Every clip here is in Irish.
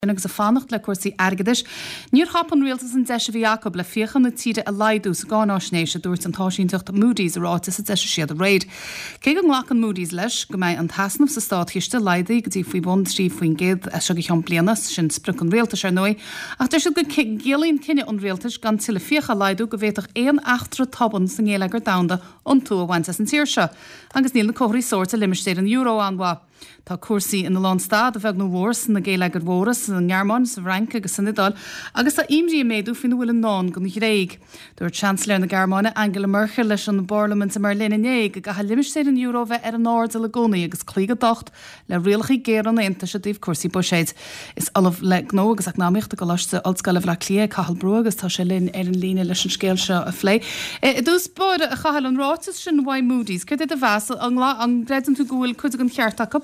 agus a fannacht le cuasaí airgeadis. Níor chapan rialtas an deise bhí Jacob le fiochan na tíre a leidú sa gánáisnéise dúirt an táisíntocht Moody's arátas a deise siad a réid. Cé an nglacan Moody's leis go mbeidh an tasnamh sa stát chiiste leidaí go dtí faoi bun trí faoin géad a se go cheann blianas sin spruc an rialtas ar nui. Ach deis go gélíonn cinenne an rialtas gan tila fiocha leidú go bhéach éon achtra taban sa ngélegar damda an tú a bhaint an tíir se. Agus níl na cóirí sóirta limistéir an euro anha. Tá cuasaí in na Lánstad a bheith nó bhórs na géilegar bhóras an Gearmán sa Rank agus san Nidal agus tá imrí méadú fin bhfuil an nán go réig. Dúir Chancellor na Gearmána Angela Merkel leis an Parliament mar Leninnéig a gath limistéir an euro bheith ar an áard a le gcónaí agus clíga docht le rialachaí géar an éanta se díobh cuasaí buséid. Is alamh le gnó agus eacnáíocht a go láiste alscailh le clia Cahal Brú agus tá sé linn ar an líne leis an scéil seo a phlé. Dús bud a chahall an rátas sin bhaid Moody's. Cud é a bheas an greidan tú gúil chud an cheartach?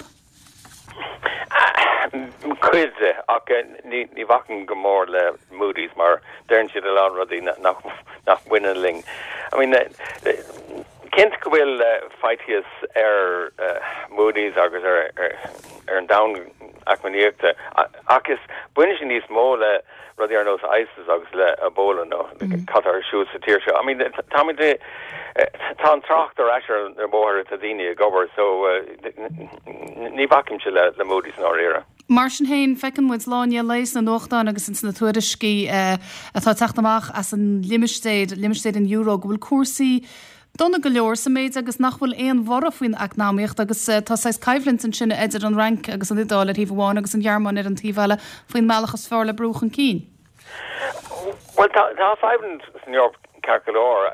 Cuide ach ní bhacan go mór le Moody's mar dearn siad an rudí nach winneling. I mean, cint go bhfuil feitias ar Moody's agus ar an down acmaníochta ach is buine sin níos mó le rudí ar nós ISIS agus le a bóla nó catar siúd sa tíir seo. I mean, tá an tracht ar eisiir ar bóthir a daoine a gobar, so ní bhacim se le Moody's ná éire. Mar sin héin fecin muid láine leis na nóchtán agus in na tuairiscí atá teachtamach as an limistéid an euro go bhfuil cuasaí donna go leor sa méid agus nachhfuil éon mhara faoin eacnáíocht agus tá 6 caimhlinn an sinna idir an Rank agus an Nidal ar híomháin agus an Gearmán ar an tíhile faoin meachchas fearr le brúchan cín. Well, tá fáibn san Eorp carcalóir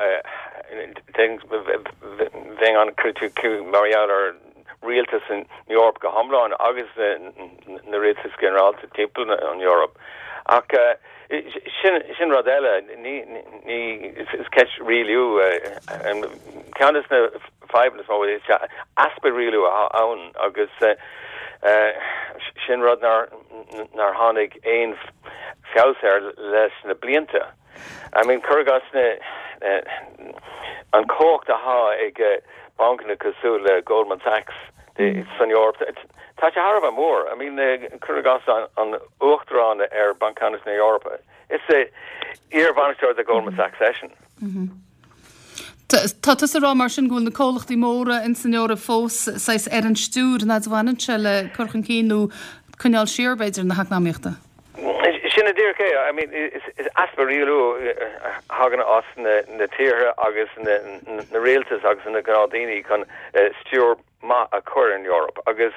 bhíon an cruú Marial ar rialtas in Eorp go hamláin agus na rialtas generalta timpeall an Eorp. Ach sin rud eile ní is catch rialú an ceannas na fáibnas má is aspa rialú ann agus sin rud nar tháinig éon feabhsair leis na blianta. I mean, chugas an cócht a há ag bancan na cosú le Goldman Sachs san Eorp. Tá sé Harbh mór. I mean, chugas an uachtarán ar bancanas na Eorp. It's a ear-vanistor the Goldman Sachs session. Tá a rá mar sin gúil na cólachtaí móra in san Eorp fós sais ar an stúr na bhaine se le curchan cíú chuneáil siarbeidir na heacnáíochta. Sin a dtír I mean, is aspa rialú hagan as na tíre agus na réaltas agus na gnádaoine chun stúr má a chur in Eorp agus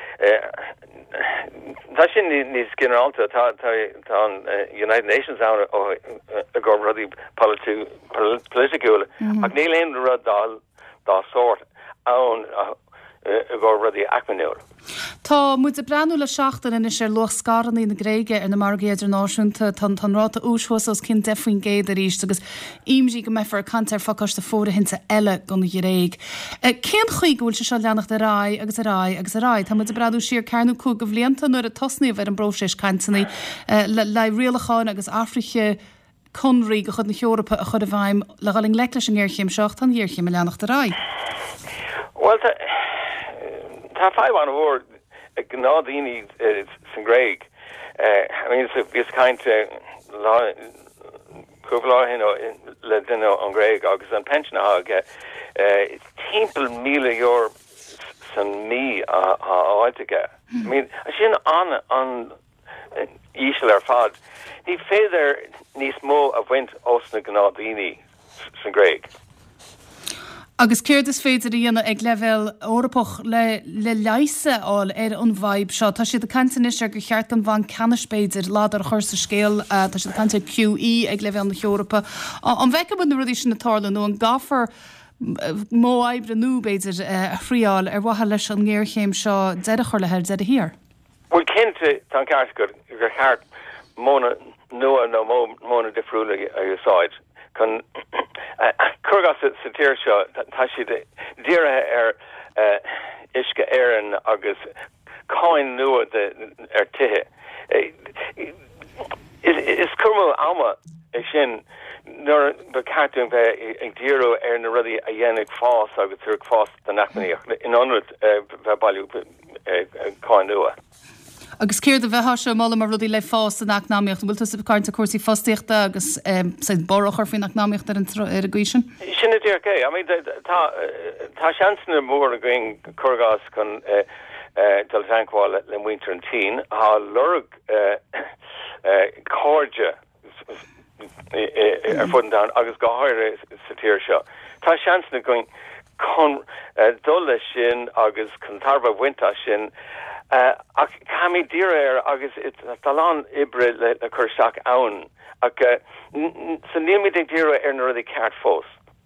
tá sin níos generalta tá an United Nations an a go rudí politicúla ach níl éon rud dá sort ann a go rudí acmaniúla. Tá muid a breanú le seachtain in is loch scarannaí na Gréige ar na Margéidir náisiúnta tan ráta úshuas os cin defuoin géad a ríist agus imrí go mefar cantar facáiste fóra hinta eile go na réig. Cén chuí gúil se se leannacht a rá agus a rá agus a rá. Tá muid a breadú siar cearnú cú go bhblianta nuair a tosnaí ar an broséis cantaí le rialacháin agus Afriche conraí go chud na Eorpa a chud a bhaim le galing leiclis an ggéirchéim seach an ggéirchéim a leannacht a rá. Well, tá fáibh an bhór gnádaoine san Gréig. I mean, it's kind of cúpla le duine an Gréig agus an pension aga timpeall €1,000,000 san mí áitige. I mean, sin an ísisiil ar fad. Ní féidir níos mó a bhaint os na gnádaoine san Gréig. Agus céir is féidir dhéana ag level Eorpach le leise áil ar an bhaib seo. Tá siad a cantanis ar go cheart an bhain canispéidir ládar chuir sa scéal, tá siad a cantar QE ag level na Eorpa. An bheice bud na rudí sin na tála nó an gafar mó aibre nó béidir a chríáil ar bhatha leis an ggéirchéim seo dead a chuir le heir dead a hir. Well, cinnte tá ceart gur cheart móna nua nó móna difriúla a úsáid. Can chugas sa tíir seo tá siad díire ar isce éan agus cáin nua ar tithe. Is curmú ama sin nuair ba cartún bheith ag díreú ar na rudí a dhéanamh fás agus tuaigh fás den nachmaíoch in anrad bheith bailú cáin nua. Agus céir a bheitá se mála mar rudí le fás an nachnáíocht, bhfuil sa cáint a cuasí fátíochta agus sé borachar fin nachnáíocht ar a gcuisisin? Sinna dtíar cé, tá seansna mór a going chugás chun dal tanháil le winter an tí há lurg cóide ar fud an agus gohair sa tíir seo. Tá seansna going chun dul sin agus chun tarba winta sin ach cami díir agus talán ibre le chuirseach ann ach san níimi díire ar na rudí ceart fós.